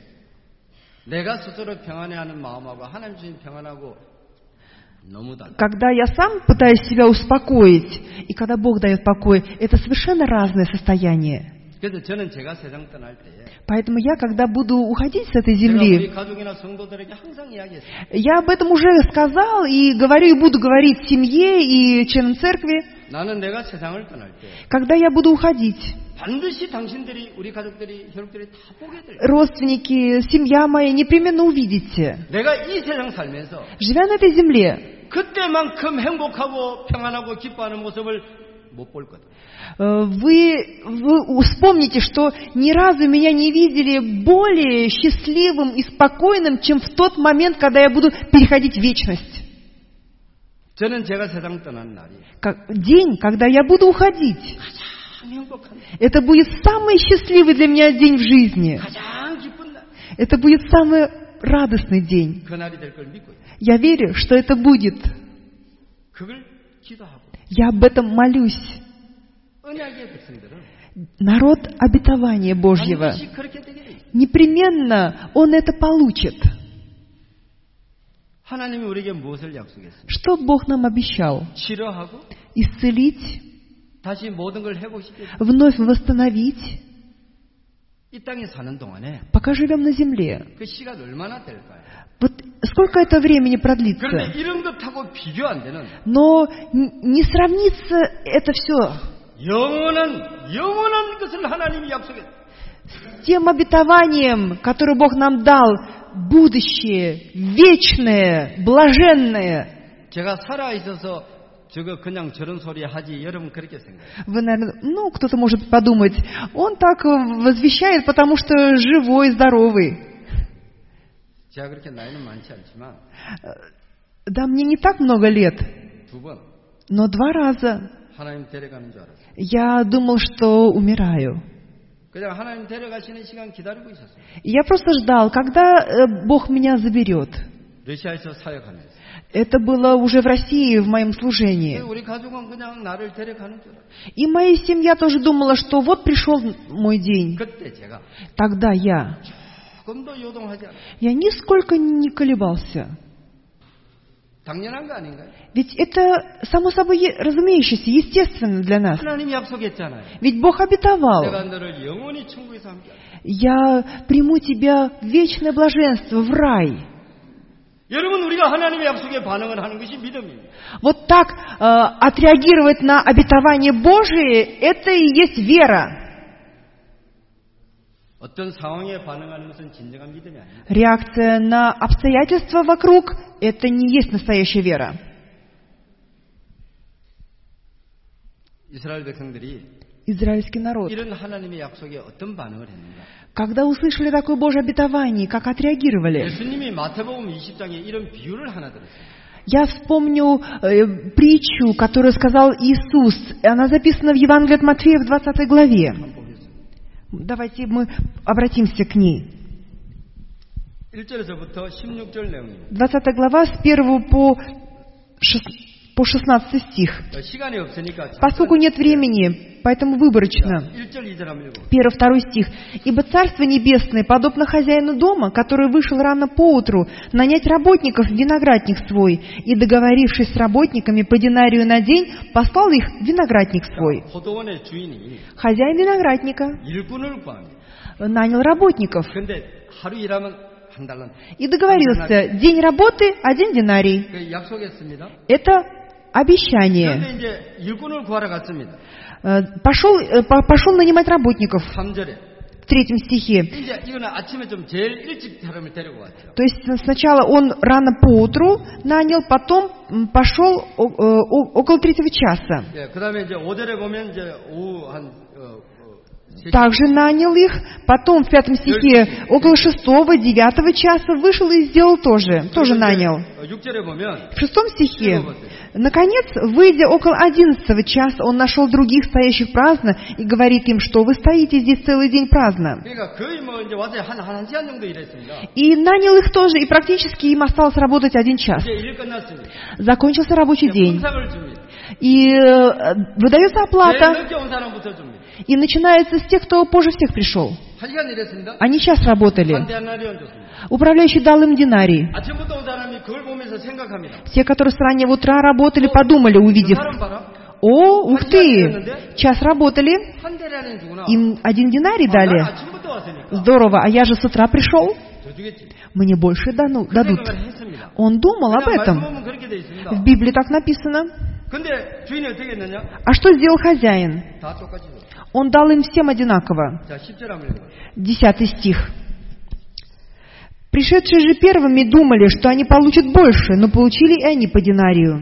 내가 스스로 평안해하는 마음하고 하나님 주신 평안하고 너무 달라. Когда я сам пытаюсь себя успокоить, и когда Бог дает покой, это совершенно разное состояние. 그래서 저는 제가 세상 떠날 때에 Поэтому я, когда буду уходить с этой 제가 우리 земли, 가족이나 성도들에게 항상 이야기했어요. я об этом уже сказал и говорю, и буду говорить семье и членам церкви. 나는 내가 세상을 떠날 때 Когда я буду уходить, 반드시 당신들이 우리 가족들이 혈육들이 다 보게 될 거예요. родственники, семья моя, непременно увидите. 내가 이 세상 살면서 Живя на этой земле, 그때만큼 행복하고 평안하고 기뻐하는 모습을 못 볼 거다. э, вы, вы вспомните, что ни разу меня не видели более счастливым и спокойным, чем в тот момент, когда я буду переходить в вечность. 저는 제가 세상 떠난 날이 Как, день, когда я буду уходить. 가장 행복한, Это будет самый счастливый для меня день в жизни. 가장 기쁜 날. Это будет самый радостный день. 그 날이 될 걸 믿고 있어요. Я верю, что это будет. 그걸 기도하고 Я об этом молюсь. 언약의 백성들은 Народ обетования Божьего. 반드시 그렇게 되게 돼 있어요. Непременно он это получит. 하나님이 우리에게 무엇을 약속했어요? Что Бог нам обещал? 치료하고 Исцелить, 다시 모든 걸 회복시키고 вновь восстановить, 이 땅에 사는 동안에 пока живем на земле. 그 시간 얼마나 될까요? Вот сколько это времени продлится? 그런데 이런 것하고 비교 안 되는 Но н- не сравнится это все 영원한 영원한 것을 하나님이 약속했어요. с тем обетованием, которое Бог нам дал, будущее, вечное, блаженное. 제가 살아 있어서 저거 그냥 저런 소리 하지 여러분 그렇게 생각해요. Вы, наверное, ну, кто-то может подумать, он так возвещает, потому что живой, здоровый. 제가 그렇게 나이는 많지 않지만 Да, мне не так много лет, 두 번 но два раза 하나님 데려가는 줄 알았어요. я думал, что умираю. 그냥 하나님 데려가시는 시간 기다리고 있었어요. И я просто ждал, когда э, Бог меня заберет. 러시아에서 사역하면서 Это было уже в России, в моем служении. 우리 가족은 그냥 나를 데려가는 줄 알아요. И моя семья тоже думала, что вот пришел мой день. 그때 제가 Тогда я, 조금도 요동하지 않아요. я нисколько не колебался. 당연한 거 아닌가요? Ведь это само собой е- разумеющееся, естественно для нас. 하나님이 약속했잖아요. Ведь Бог обетовал: 내가 너를 영원히 천국에서 함께 하리라. я приму тебя в вечное блаженство, в рай. 여러분, 우리가 하나님의 약속에 반응을 하는 것이 믿음입니다. Вот так э, отреагировать на обетование Божие, это и есть вера. 어떤 상황에 반응하는 것은 진정한 믿음이 아닙니다. Реакция на обстоятельства вокруг – это не есть настоящая вера. 이스라엘 백성들이 Израильский народ, 이런 하나님의 약속에 어떤 반응을 했는가? когда услышали такое Божье обетование, как отреагировали? 예수님이 마태복음 이십 장에 이런 비유를 하나 들었어요. Я вспомню э, притчу, которую сказал Иисус. Она записана в Евангелии от Матфея в двадцатой главе. Давайте мы обратимся к ней. 일 절에서부터 십육 절 내용입니다. двадцатая глава с первого по шест- по шестнадцатый стих. 시간이 없으니까 Поскольку нет времени, поэтому выборочно. 일 절 이 절 한번 읽어. Первый, второй стих. «Ибо Царство Небесное подобно хозяину дома, который вышел рано поутру нанять работников в виноградник свой, и, договорившись с работниками по динарию на день, послал их в виноградник свой». 포도원의 주인이 Хозяин виноградника 일꾼을 구합니다. нанял работников 그런데 하루 일하면 한 달란. и договорился: день работы – один динарий. 그 약속했습니다. Это обещание. 그런데 이제 일꾼을 구하러 갔습니다. Э, Пошел, э, по- пошел нанимать работников 삼 절에. в третьем стихе. 이제 이거는 아침에 좀 제일 일찍 사람을 데리고 왔죠. То есть сначала он рано поутру нанял, потом м, пошел о- э, о- около третьего часа. 예, 그다음에 이제 오 절에 보면 이제 오후 한 어, 어, 세 시- Также нанял их, потом в пятом стихе около шестого, девятого часа вышел и сделал тоже, тоже нанял. 육 절에 보면 В шестом стихе, наконец, выйдя около одиннадцатого часа, он нашел других стоящих праздно и говорит им, что вы стоите здесь целый день праздно. 그러니까 거의 뭐 이제 와서 한, 한 시간 정도 일했습니다. И нанял их тоже, и практически им осталось работать один час. 이제 일 끝났습니다. Закончился рабочий день. 품상을 줍니다. И э, выдается 제일 оплата, 늦게 온 사람부터 줍니다. и начинается с тех, кто позже всех пришел. 한 시간 일했습니다. Они час работали. 한 데나리온 줬습니다. Управляющий дал им динарий. 아침부터 온 사람이 그걸 보면서 생각합니다. Те, которые с раннего утра работали, подумали, 그 увидев: 사람 봐라. о, ух ты, час работали, 한 데나리온 주구나. им один динарий 난 дали. 아침부터 왔으니까 Здорово, а я же с утра пришел, 더 주겠지. мне больше дану- 그 дадут. 생각을 했습니다. Он думал об 그냥 말씀 этом. 보면 그렇게 돼 В 있습니다. Библии так написано. 근데 주인이 어떻게 했느냐? А что сделал хозяин? 다 똑같이 줘. Он дал им всем одинаково. 자, 십 절 한번 읽어요. Десятый стих. Пришедшие же первыми думали, что они получат больше, но получили и они по динарию.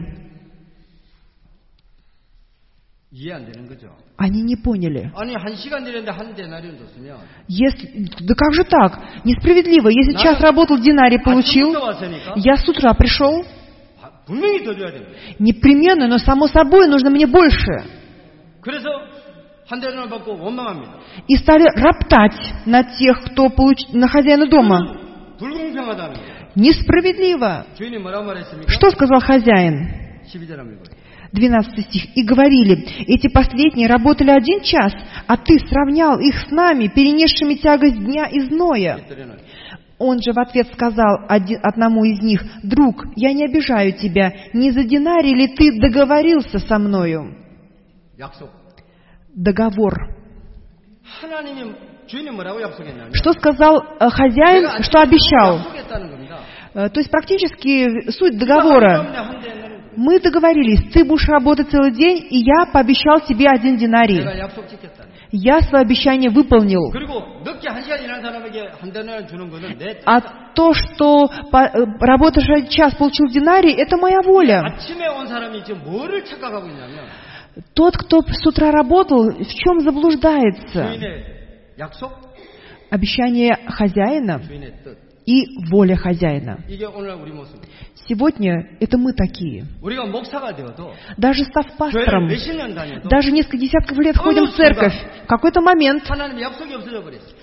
이해 안 되는 거죠. Они не поняли. 아니 한 시간 일했는데 한 데나리온 줬으면 Если, да как же так? Несправедливо. Если час работал, динарий получил, 아침부터 왔으니까 я с утра пришел, 아, 분명히 더 줘야 됩니다. непременно, но само собой нужно мне больше. 그래서 한 대를 받고 원망합니다. И стали роптать на тех, кто получ... на хозяина дома. 불공평하다는 거예요. Несправедливо. 주인이 뭐라고 말했습니까? Что сказал хозяин? 십이 절 한번 읽어요. двенадцатый стих. «И говорили, эти последние работали один час, а ты сравнял их с нами, перенесшими тягость дня и зноя». 그때는 Он же в ответ сказал один, одному из них: «Друг, я не обижаю тебя, не за динарий ли ты договорился со мною?» 약속. Договор. 하나님이 주인이 뭐라고 약속했냐면 Что сказал э, хозяин, что обещал? 약속했다는 겁니다. Э, То есть практически суть договора. 한 대는 Мы договорились, ты будешь работать целый день, и я пообещал тебе один динарий. 내가 약속 지켰다는. Я свое обещание выполнил. 그리고 늦게 한 시간 일한 사람에게 한 대는 주는 거는 내 뜻. А то, что по- э, работавший час получил динарий, это моя воля. 아침에 온 사람이 지금 뭐를 착각하고 있냐면 Тот, кто с утра работал, в чем заблуждается? 주인의 약속, Обещание хозяина 주인의 뜻. и воля хозяина. 이게 오늘 우리 모습. Сегодня это мы такие. 우리가 목사가 되어도 Даже став 교회를 пастором, 몇십 년 다녀도 даже несколько десятков лет ходим в церковь, в какой-то момент 하나님의 약속이 없어져 버렸어요.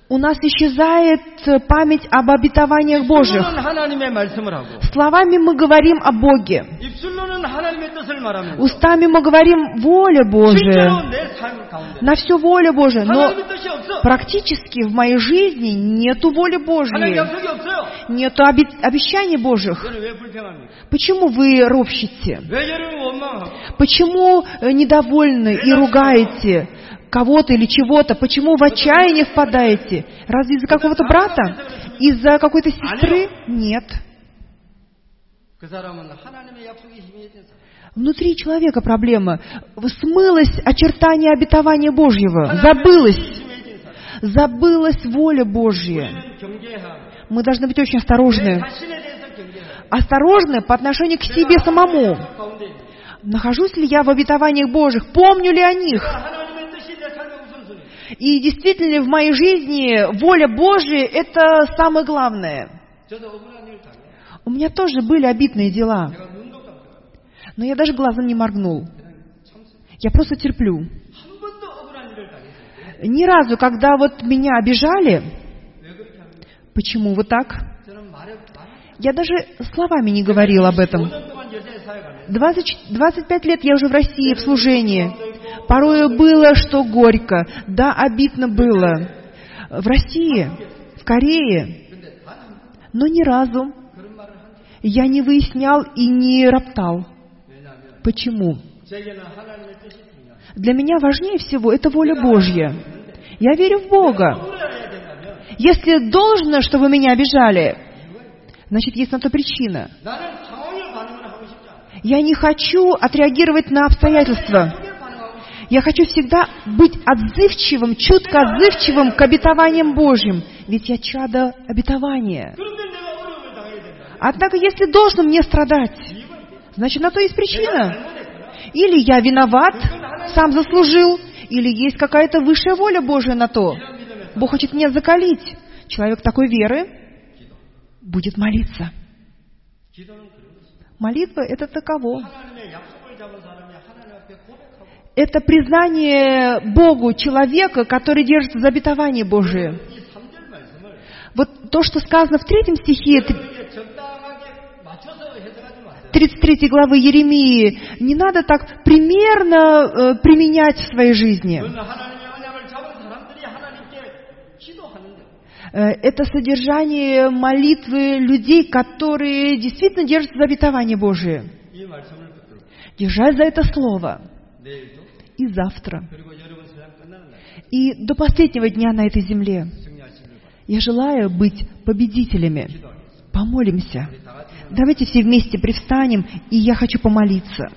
у нас исчезает память об обетованиях Божьих. 입술로는 하나님의 말씀을 하고 Словами мы говорим о Боге. 입술로는 하나님의 뜻을 말하면서 Устами мы говорим «воля Божия». 실제로 내 삶 가운데 На все воля Божия. Но 하나님의 뜻이 없어. практически в моей жизни нету воли 하나님의 Божьей. 약속이 없어요. Нету оби- обещаний Божьих. 저는 왜 불평합니까? Почему вы ропщите? 왜 저를 원망하고 Почему э, недовольны и ругаете кого-то или чего-то? Почему в отчаяние впадаете? Разве из-за какого-то брата? Из-за какой-то сестры? Нет. 그 사람은 하나님의 약속에 힘이 된 사람. Внутри человека проблема. Смылось очертание обетования Божьего. Забылось. 힘이 된 사람. Забылась воля Божья. 우리는 경계하고 Мы должны быть очень 내 осторожны. 자신에 대해서 경계하고 Осторожны по отношению к себе самому. 가운데 있는 Нахожусь ли я в обетованиях Божьих? Помню ли о них? 하나님의 뜻이 내 삶의 우선순위. И действительно ли в моей жизни воля Божья – это самое главное? 저도 억울한 일을 당해요. У меня тоже были обидные дела, 내가 눈도 깜짝이야. но я даже глазом не моргнул. 그냥 참습니다. Я просто терплю. 한 번도 억울한 일을 당했을 때 Ни разу, когда вот меня обижали, 왜 그렇게 합니까? почему вы так? 저는 말해 말. Я даже словами не говорил об этом. 오 년 동안 여자의 사회 가면 двадцать, двадцать пять лет я уже в России в служении. Порою было, что горько. Да, обидно было. В России, в Корее. 근데 단 한 번 Но ни разу 그런 말을 한 적. я не выяснял и не роптал. 왜냐하면 Почему? 제게는 하나님의 뜻이 중요해요. Для меня важнее всего это воля Божья. Я верю в Бога. 억울해야 된다면 Если должно, чтобы меня обижали, значит, есть на то причина. 나는 상황에 반응을 하고 싶지 않아. Я не хочу отреагировать на обстоятельства. 크게 반응하고 싶어. Я хочу всегда быть отзывчивым, чутко отзывчивым к обетованиям Божьим. Ведь я чадо обетования. 그런데 내가 어려움을 당해야 된다. Однако, если должно мне страдать, 이유가 있겠지. значит, на то есть причина. 잘못했구나. Или я виноват, сам заслужил, или есть какая-то высшая воля Божия на то. 이런 믿음에서 Бог хочет меня закалить. Человек такой веры будет молиться. 기도는 그런 것입니다. Молитва – это таково. 하나님의 약속을 잡은 사람이 하나님 앞에 고백하고 Это признание Богу человека, который держится за обетование Божие. 이 삼 절 말씀을 Вот то, что сказано в третьем стихе 여러분에게 적당하게 맞춰서 해석하지 마세요. тридцать третьей главы Еремии, не надо так примерно э, применять в своей жизни. 그건 하나님의 언약을 잡은 사람들이 하나님께 기도하는데 Э, Это содержание молитвы людей, которые действительно держатся за обетование Божие. 이 말씀을 붙들고 Держась за это слово. 내일도 И завтра. 그리고 여러분 세상 끝나는 날 И до последнего дня на этой земле. 승리하시길 바랍니다. Я желаю быть победителями. 기도하겠습니다. Помолимся. 우리 다 같이 Давайте все вместе привстанем, и я хочу помолиться.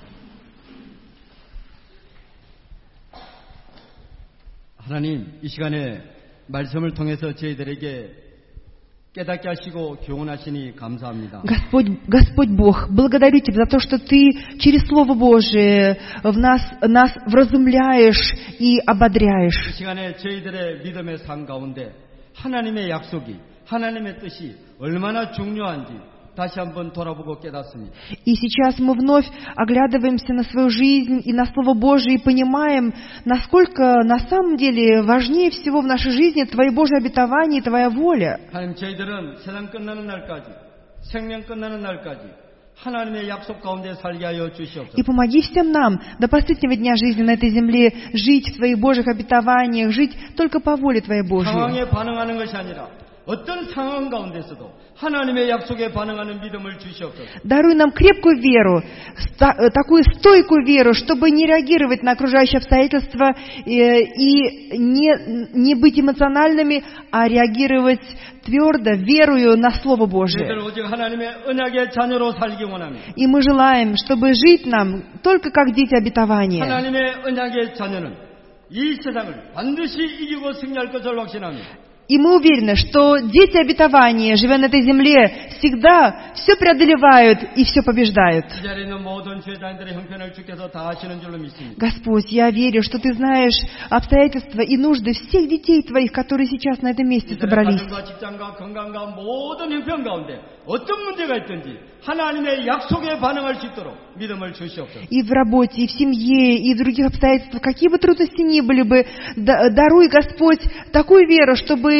하나님, 이 시간에 말씀을 통해서 저희들에게 깨닫게 하시고 교훈하시니 감사합니다. Господь, Господь Бог, благодарю Тебя за то, что Ты через Слово Божие в нас, нас вразумляешь и ободряешь. 이 시간에 저희들의 믿음의 삶 가운데 하나님의 약속이, 하나님의 뜻이 얼마나 중요한지 다시 한번 돌아보고 깨닫습니다. И сейчас мы вновь оглядываемся на свою жизнь и на Слово Божие и понимаем, насколько на самом деле важнее всего в нашей жизни Твои Божьи обетования и Твоя воля. 하나님, 저희들은 세상 끝나는 날까지, 생명 끝나는 날까지 하나님의 약속 가운데 살게 하여 주시옵소서. И помоги всем нам до последнего дня жизни на этой земле жить в Твоих Божьих обетованиях, жить только по воле Твоей Божьей. 상황에 반응하는 것이 아니라 어떤 상황 가운데서도 하나님의 약속에 반응하는 믿음을 주시옵소서. Даруй нам крепкую веру, ста- э, такую стойкую веру, чтобы не реагировать на окружающие обстоятельства э, и не, не быть эмоциональными, а реагировать твердо, верою на Слово 저희들 Божие. 오직 하나님의 언약의 자녀로 살기 원합니다. И мы желаем, чтобы жить нам только как дети обетования. 하나님의 언약의 자녀는 이 세상을 반드시 이기고 승리할 것을 확신합니다. И мы уверены, что дети обетования, живя на этой земле, всегда все преодолевают и все побеждают. 이 자리에 있는 모든 죄자인들의 형편을 주께서 다 아시는 줄로 믿습니다. Господь, я верю, что Ты знаешь обстоятельства и нужды всех детей Твоих, которые сейчас на этом месте 이들의 собрались. 가정과 직장과 건강과 모든 형편 가운데 어떤 문제가 있든지 하나님의 약속에 반응할 수 있도록 믿음을 주시옵소서. И в работе, и в семье, и в других обстоятельствах, какие бы трудности ни были бы, да- даруй, Господь, такую веру, чтобы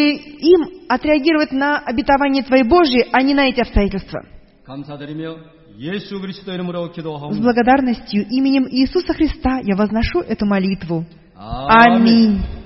им отреагировать на обетование Твоей Божьей, а не на эти обстоятельства. 감사드리며 예수 그리스도 이름으로 С 기도하옵나이다. благодарностью именем Иисуса Христа я возношу эту молитву. 아멘. Аминь.